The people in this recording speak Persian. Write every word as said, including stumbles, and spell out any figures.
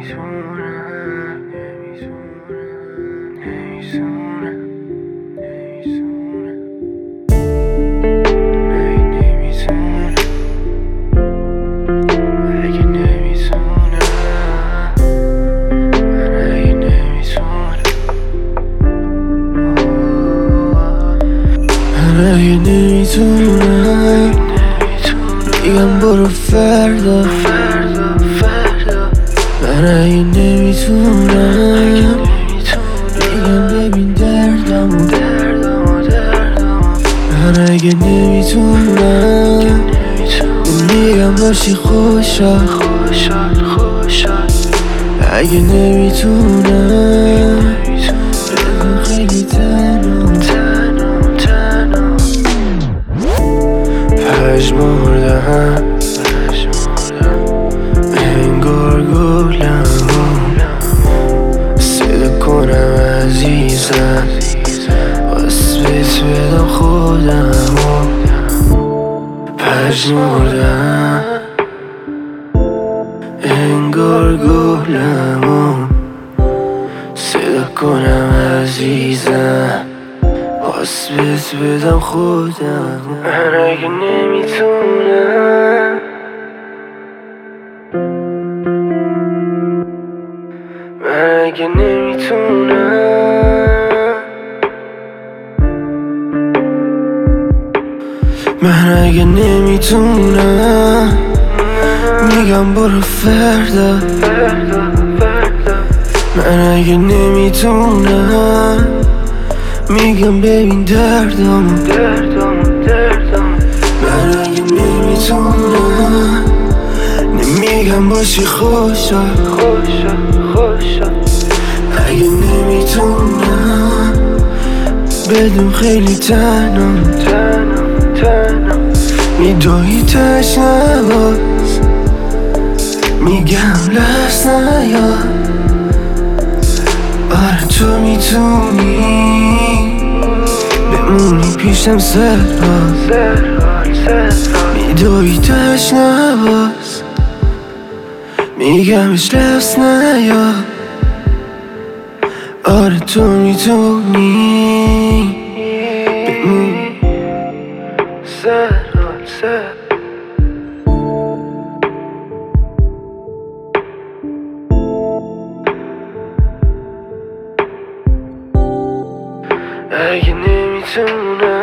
نمیتونم نمیتونم نمیتونم نمیتونم اگه نمیتونم من اگه نمیتونم من اگه نمیتونم میگم برو فردا من اگه نمیتونم میگم ببین دردمو من اگه نمیتونم میگم باشی خوشحال اگه نمیتونم بدون خیلی تنها پژمردم انگار گلم صدا کنم عزیزم واسه بیت بدم خودم پژمردم انگار گلم صدا کنم عزیزم واسه بیت بدم خودم من اگه نمیتونم من اگه نمیتونم من اگه نمیتونم میگم برو فردا من اگه نمیتونم میگم ببین دردمو من اگه نمیتونم نمیگم باشی خوشحال اگه نمیتونم بدون خیلی تنها میدوی تشنه باز میگم لحظ نیاد آره تو میتونی بمونی پیشم سر باز میدوی تشنه باز میگمش لحظ نیاد آره تو میتونی بمونی سر سر اگه نمیتونم